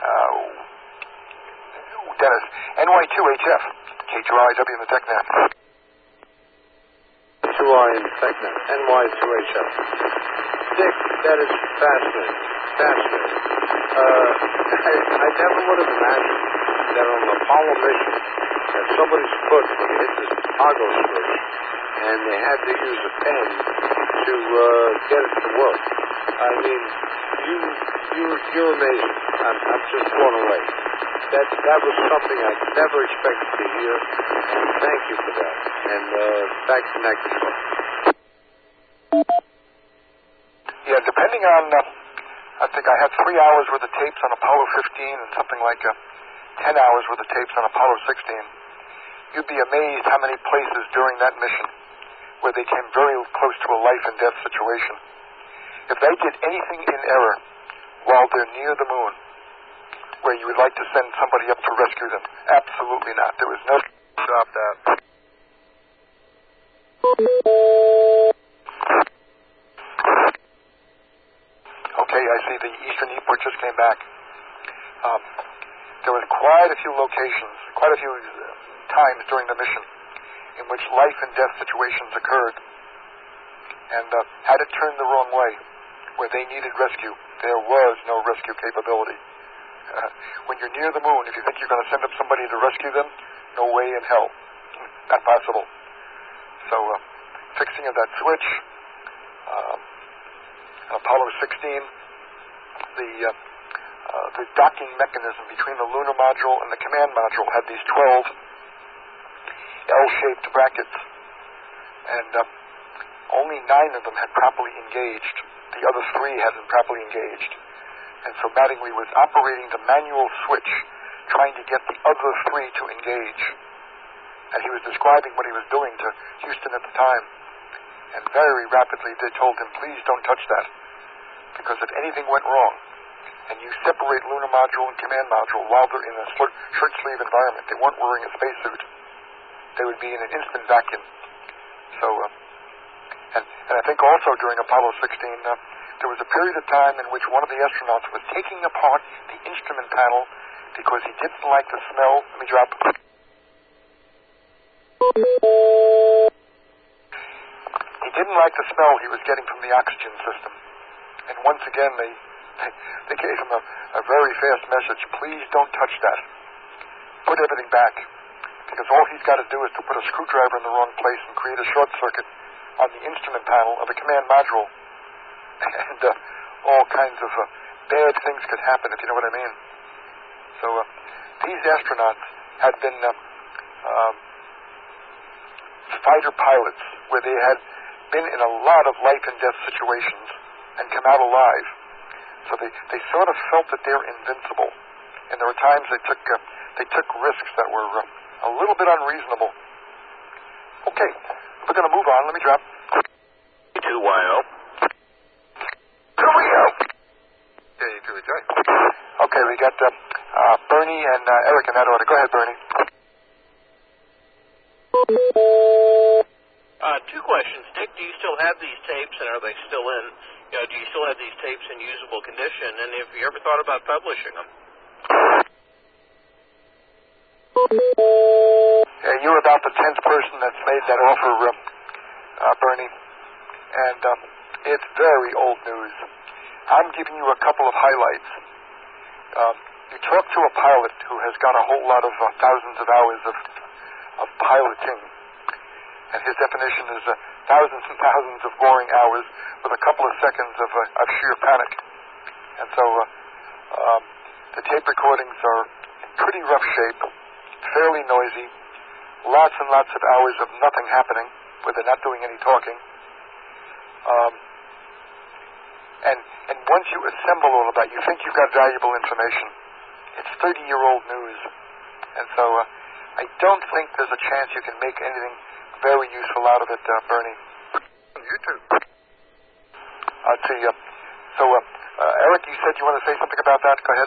Speaker 1: Dennis, NY2HF, K2RIW in the TechNet.
Speaker 8: K2R in the TechNet, NY2HF. Dick, that is fascinating. Fascinating. I never would have imagined that on an Apollo mission that somebody's foot would hit this toggle switch and they had to use a pen to get it to work. I mean, you're amazing. I'm just blown away. That was something I never expected to hear, and thank you for that. And back to Negatron.
Speaker 1: Yeah, depending on, I think I had 3 hours worth of tapes on Apollo 15 and something like 10 hours worth of tapes on Apollo 16. You'd be amazed how many places during that mission where they came very close to a life and death situation. If they did anything in error while they're near the moon, where you would like to send somebody up to rescue them, absolutely not. There was no stop that. Okay, I see the Eastern Newport just came back. There was quite a few locations, quite a few times during the mission in which life and death situations occurred. And had it turned the wrong way, where they needed rescue, there was no rescue capability. When you're near the moon, if you think you're going to send up somebody to rescue them, no way in hell. Not possible. So, fixing of that switch, Apollo 16, the docking mechanism between the lunar module and the command module had these 12 L-shaped brackets, and only 9 of them had properly engaged. The other 3 hadn't properly engaged. And so Mattingly was operating the manual switch, trying to get the other 3 to engage. And he was describing what he was doing to Houston at the time. And very rapidly they told him, please don't touch that. Because if anything went wrong, and you separate lunar module and command module while they're in a shirt-sleeve environment, they weren't wearing a spacesuit, they would be in an instant vacuum. So, and I think also during Apollo 16, there was a period of time in which one of the astronauts was taking apart the instrument panel because he didn't like the smell. Let me drop. He didn't like the smell he was getting from the oxygen system. And once again, they gave him a very fast message. Please don't touch that. Put everything back. Because all he's got to do is to put a screwdriver in the wrong place and create a short circuit on the instrument panel of the command module. And all kinds of bad things could happen, if you know what I mean. So these astronauts had been fighter pilots where they had been in a lot of life and death situations and come out alive. So they sort of felt that they're invincible. And there were times they took risks that were a little bit unreasonable. Okay, we're going to move on. Let me drop.
Speaker 2: K2YO.
Speaker 1: Okay, we got Bernie and Eric in that order. Go ahead, Bernie.
Speaker 6: 2 questions. Dick, do you still have these tapes, and are they still in, do you still have these tapes in usable condition, and have you ever thought about publishing them?
Speaker 1: Yeah, you're about the 10th person that's made that offer, Bernie. And it's very old news. I'm giving you a couple of highlights. You talk to a pilot who has got a whole lot of thousands of hours of piloting, and his definition is thousands and thousands of boring hours with a couple of seconds of sheer panic. And so the tape recordings are in pretty rough shape, fairly noisy, lots and lots of hours of nothing happening, where they're not doing any talking. And once you assemble all of that, you think you've got valuable information. It's 30-year-old news. And so I don't think there's a chance you can make anything very useful out of it, Bernie.
Speaker 4: YouTube.
Speaker 1: Let's see. Eric, you said you want to say something about that? Go ahead.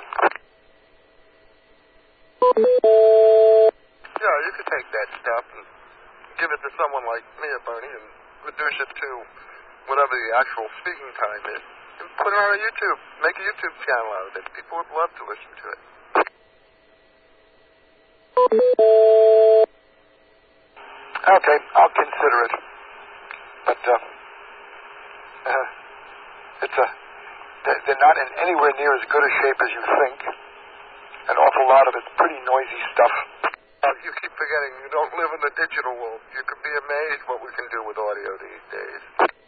Speaker 4: Yeah, you could take that stuff and give it to someone like me or Bernie and reduce it to whatever the actual speaking time is. And put it on YouTube. Make a YouTube channel out of it. People would love to listen to it.
Speaker 1: Okay, I'll consider it. But they're not in anywhere near as good a shape as you think. An awful lot of it's pretty noisy stuff.
Speaker 4: You keep forgetting you don't live in the digital world. You could be amazed what we can do with audio these days.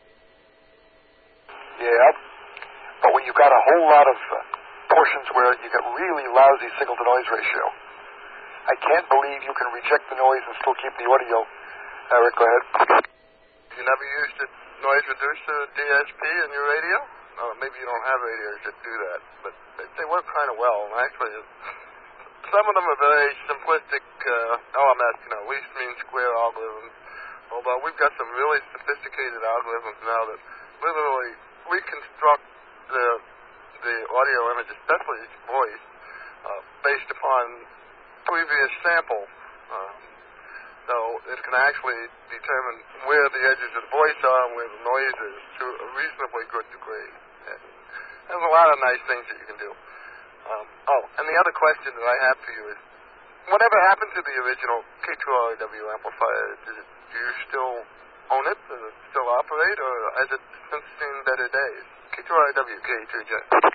Speaker 1: Yeah, but when you've got a whole lot of portions where you get really lousy signal-to-noise ratio, I can't believe you can reject the noise and still keep the audio. Eric, go ahead.
Speaker 4: You never used a noise reducer DSP in your radio? Maybe you don't have radios that do that, but they work kind of well. And actually, some of them are very simplistic LMS, least mean square algorithms. Although we've got some really sophisticated algorithms now that literally reconstruct the audio image, especially its voice, based upon previous sample. So it can actually determine where the edges of the voice are and where the noise is to a reasonably good degree. And there's a lot of nice things that you can do. And the other question that I have for you is, whatever happened to the original K2RW amplifier? Do you still own it? Does it still operate, or has it since seen better days? K2RW, K2J.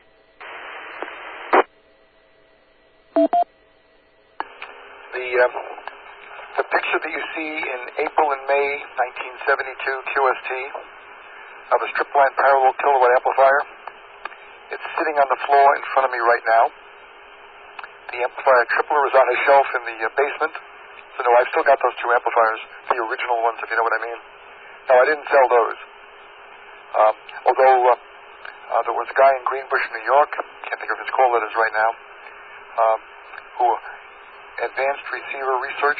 Speaker 1: The picture that you see in April and May 1972 QST of a strip-line parallel kilowatt amplifier, it's sitting on the floor in front of me right now. The amplifier tripler is on a shelf in the basement. So no, I've still got those two amplifiers, the original ones, if you know what I mean. No, I didn't sell those. Although there was a guy in Greenbush, New York, can't think of his call letters right now, who Advanced Receiver Research,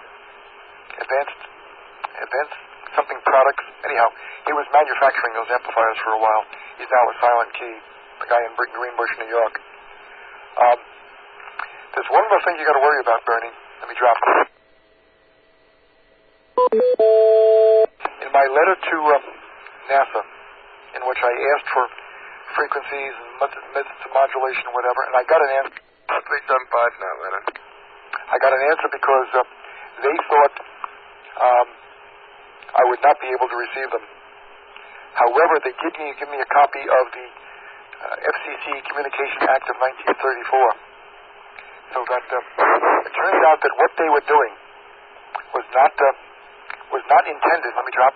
Speaker 1: Advanced something products. Anyhow, he was manufacturing those amplifiers for a while. He's now with Silent Key, the guy in Greenbush, New York. There's one more thing you got to worry about, Bernie. Let me drop it. In my letter to NASA, in which I asked for frequencies and methods of modulation, whatever, and I got an answer.
Speaker 4: 375 now, Leonard.
Speaker 1: I got an answer because they thought I would not be able to receive them. However, they did give me a copy of the FCC Communication Act of 1934. So that it turns out that what they were doing was not intended. Let me drop.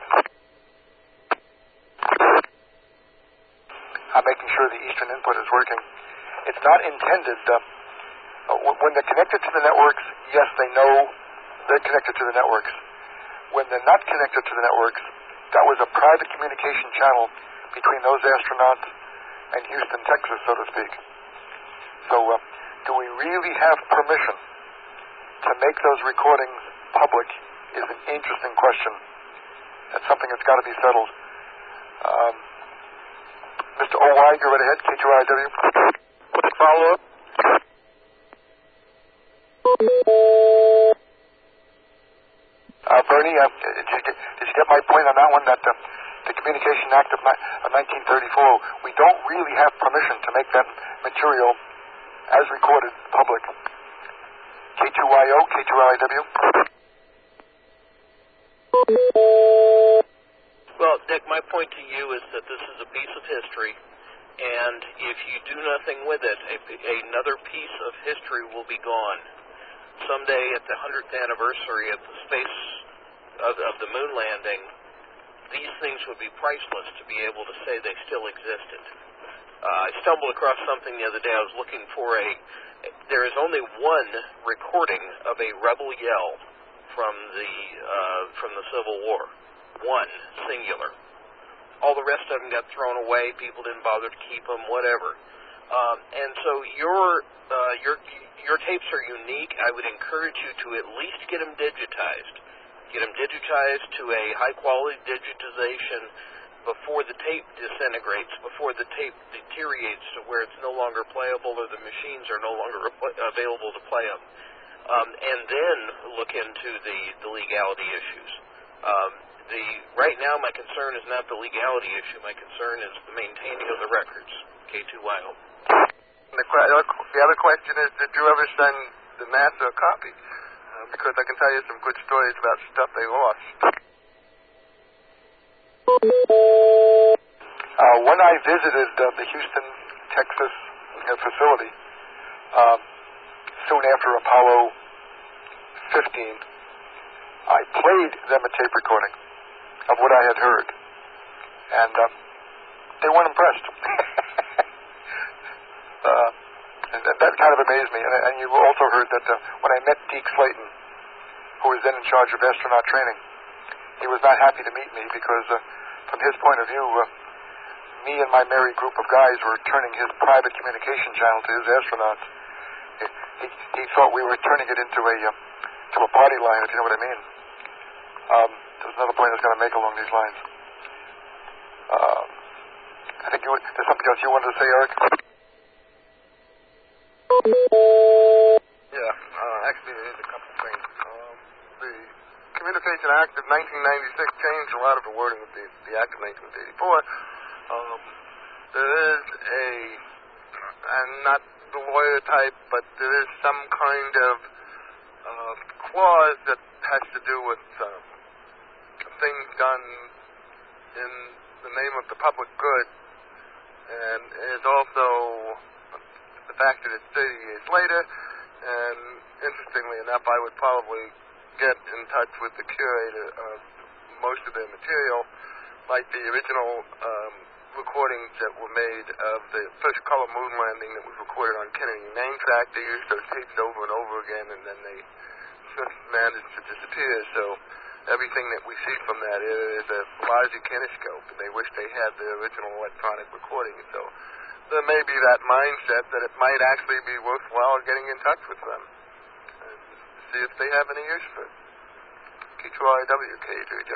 Speaker 1: I'm making sure the Eastern input is working. It's not intended. When they're connected to the networks, yes, they know they're connected to the networks. When they're not connected to the networks, that was a private communication channel between those astronauts and Houston, Texas, so to speak. So, do we really have permission to make those recordings public is an interesting question. That's something that's got to be settled. Mr. O.Y., go right ahead, K2RW.
Speaker 3: Follow-up?
Speaker 1: Bernie, did you get my point on that one, that the Communication Act of 1934, we don't really have permission to make that material as recorded public. K2YO, K2RIW.
Speaker 6: Well, Dick, my point to you is that this is a piece of history, and if you do nothing with it, another piece of history will be gone. Someday at the 100th anniversary of the space of the moon landing, these things would be priceless to be able to say they still existed. I stumbled across something the other day. I was looking for there is only one recording of a rebel yell from the Civil War. One, singular. All the rest of them got thrown away. People didn't bother to keep them, whatever. And so your tapes are unique. I would encourage you to at least get them digitized. Get them digitized to a high-quality digitization before the tape disintegrates, before the tape deteriorates to where it's no longer playable or the machines are no longer available to play them. And then look into the legality issues. Right now, my concern is not the legality issue. My concern is the maintaining of the records, K2YO.
Speaker 4: The other question is, did you ever send the master a copy? Because I can tell you some good stories about stuff they lost.
Speaker 1: When I visited the Houston, Texas facility, soon after Apollo 15, I played them a tape recording of what I had heard, and they weren't impressed. And that kind of amazed me. And you also heard that when I met Deke Slayton, who was then in charge of astronaut training, he was not happy to meet me because, from his point of view, me and my merry group of guys were turning his private communication channel to his astronauts. He thought we were turning it into a party line, if you know what I mean. There's another point I was going to make along these lines. I think there's something else you wanted to say, Eric?
Speaker 4: Yeah, actually there is a couple things. The Communication Act of 1996 changed a lot of the wording of the Act of 1984. There is and not the lawyer type, but there is some kind of clause that has to do with things done in the name of the public good, and is also the fact that it's 30 years later, and interestingly enough, I would probably get in touch with the curator of most of their material, like the original recordings that were made of the first color moon landing that was recorded on Kennedy 9 track. They used those tapes over and over again, and then they just managed to disappear. So everything that we see from that is a lousy kinescope, and they wish they had the original electronic recording. So there may be that mindset that it might actually be worthwhile getting in touch with them and see if they have any use for it. K2RIW, K2J.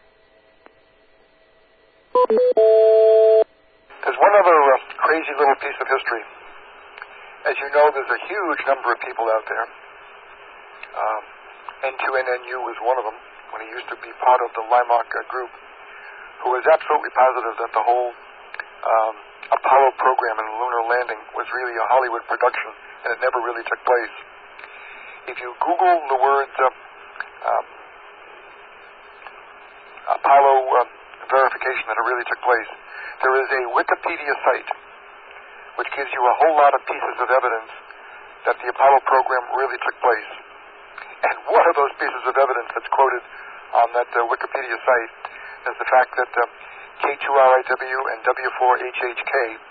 Speaker 1: There's one other crazy little piece of history. As you know, there's a huge number of people out there. N2NNU was one of them, when he used to be part of the Limac group, who was absolutely positive that the whole Apollo program and lunar landing was really a Hollywood production, and it never really took place. If you Google the words Apollo verification that it really took place, there is a Wikipedia site which gives you a whole lot of pieces of evidence that the Apollo program really took place. And one of those pieces of evidence that's quoted on that Wikipedia site is the fact that K2RIW and W4HHK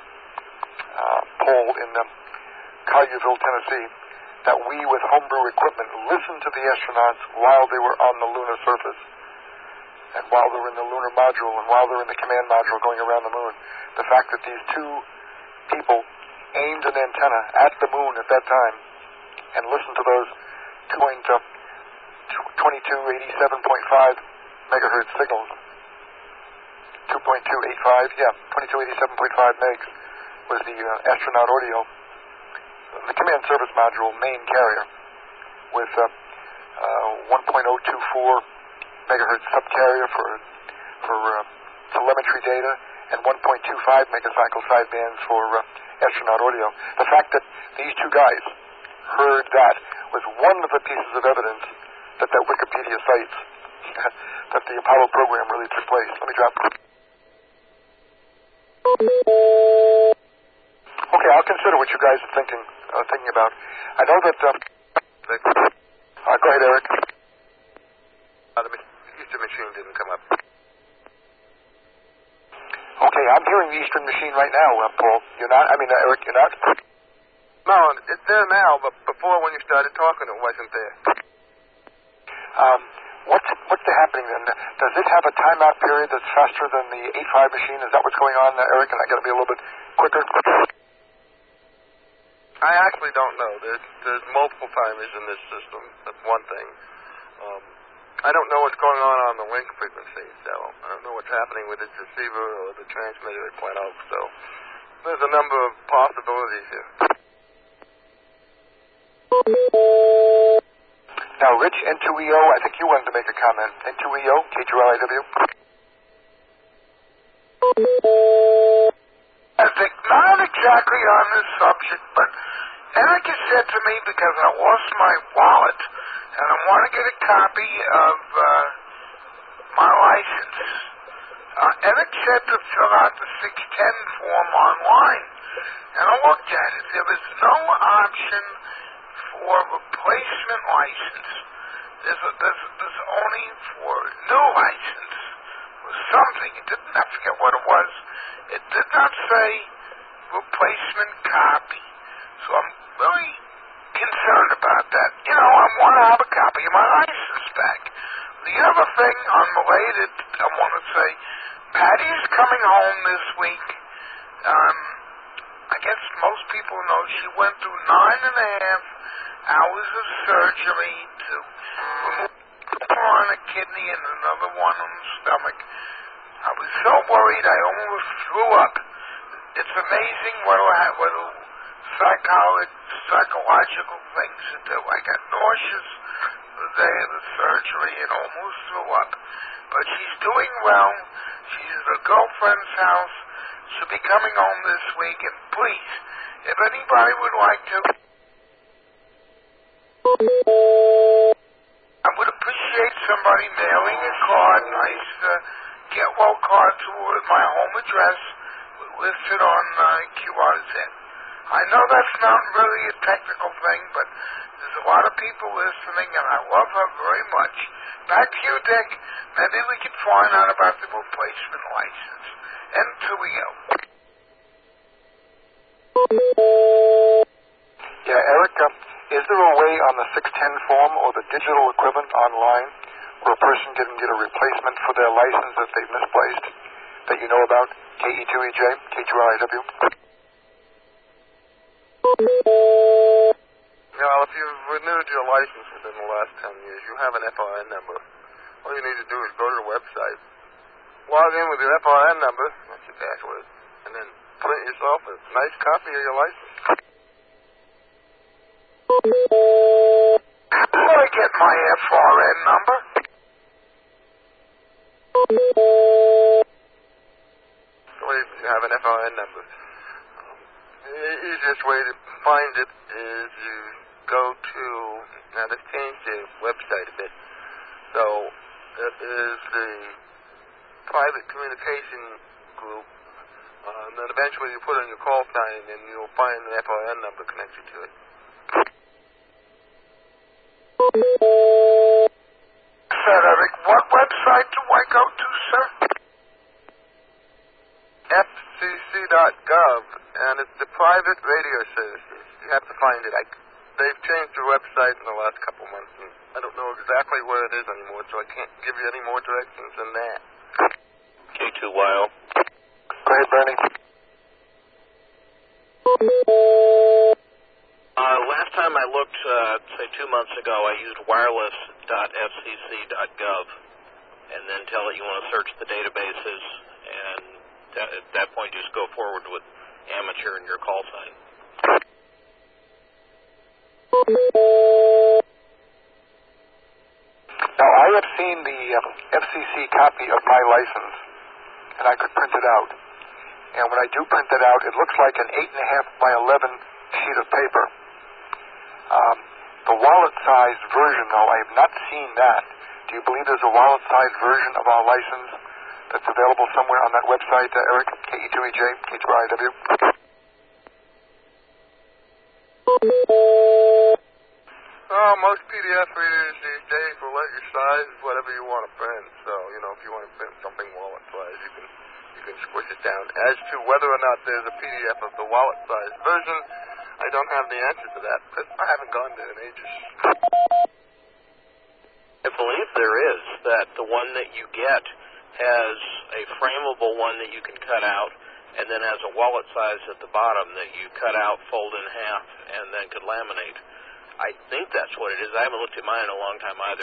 Speaker 1: poll in Collierville, Tennessee, that we with homebrew equipment listened to the astronauts while they were on the lunar surface, and while they were in the lunar module, and while they were in the command module going around the moon. The fact that these two people aimed an antenna at the moon at that time and listened to those 2287.5 megahertz signals, 2287.5 megs was the astronaut audio. The command service module main carrier with 1.024 megahertz subcarrier for telemetry data and 1.25 megacycle sidebands for astronaut audio. The fact that these two guys heard that was one of the pieces of evidence that Wikipedia cites that the Apollo program really took place. Let me drop. Okay, I'll consider what you guys are thinking about. I know that. Go ahead, Eric.
Speaker 4: The Eastern machine didn't come up.
Speaker 1: Okay, I'm hearing the Eastern machine right now, Paul. You're not? I mean, Eric, you're not?
Speaker 4: No, it's there now, but before when you started talking, it wasn't there.
Speaker 1: What's happening then? Does this have a timeout period that's faster than the 8.5 machine? Is that what's going on, Eric? And I got to be a little bit quicker.
Speaker 4: I actually don't know. There's multiple timers in this system. That's one thing. I don't know what's going on the link frequency, so I don't know what's happening with its receiver or the transmitter it went out, so there's a number of possibilities here.
Speaker 1: Now, Rich, N2EO, I think you wanted to make a comment. N2EO, K2LIW.
Speaker 2: I think not exactly on this subject, but Eric has said to me, because I lost my wallet and I want to get a copy of my license, Eric said to fill out the 610 form online, and I looked at it. There was no option for replacement license. There's only for new license or something. It didn't, I forget what it was. It did not say replacement copy. So I'm really concerned about that. You know, I want to have a copy of my license back. The other thing unrelated, I want to say, Patty's coming home this week. I guess most people know she went through 9.5 hours of surgery to remove one on a kidney and another one on the stomach. I was so worried I almost threw up. It's amazing what psychological things to do. I got nauseous the day of the surgery and almost threw up. But she's doing well. She's at her girlfriend's house. She'll be coming home this week. And please, if anybody would like to, I would appreciate somebody mailing a card, nice get well card to her at my home address listed on QRZ. I know that's not really a technical thing, but there's a lot of people listening, and I love her very much. Back to you, Dick. Maybe we can find out about the replacement license. N2EO.
Speaker 1: Yeah, Eric, is there a way on the 610 form or the digital equivalent online where a person can get a replacement for their license that they've misplaced that you know about? KE2EJ, K2LIW.
Speaker 4: Now, if you've renewed your license within the last 10 years, you have an FRN number. All you need to do is go to the website, log in with your FRN number, that's your password, and then print yourself a nice copy of your license.
Speaker 2: How do I get my FRN number?
Speaker 4: So you have an FRN number. The easiest way to find it is you go to, now they've changed the website a bit, so it is the private communication group, and then eventually you put in your call sign and you'll find the FRN number connected to it.
Speaker 2: Sir Eric, what website do I go to, sir?
Speaker 4: FCC.gov, and it's the private radio services. You have to find it. They've changed the website in the last couple months, and I don't know exactly where it is anymore, so I can't give you any more directions than that.
Speaker 6: K2YO.
Speaker 1: Go ahead, Bernie.
Speaker 6: Last time I looked, say 2 months ago, I used wireless.fcc.gov, and then tell it you want to search the databases, and at that point just go forward with amateur and your call sign.
Speaker 1: Now, I have seen the FCC copy of my license, and I could print it out. And when I do print it out, it looks like an 8.5 by 11 sheet of paper. The wallet-sized version, though, I have not seen that. Do you believe there's a wallet-sized version of our license that's available somewhere on that website, Eric? KE2EJ, K2IW?
Speaker 4: Most PDF readers these days will let you size whatever you want to print. So, if you want to print something wallet-size, you can squish it down. As to whether or not there's a PDF of the wallet-sized version, I don't have the answer to that because I haven't gone there in ages.
Speaker 6: I believe there is, that the one that you get has a frameable one that you can cut out, and then has a wallet size at the bottom that you cut out, fold in half, and then could laminate. I think that's what it is. I haven't looked at mine in a long time either.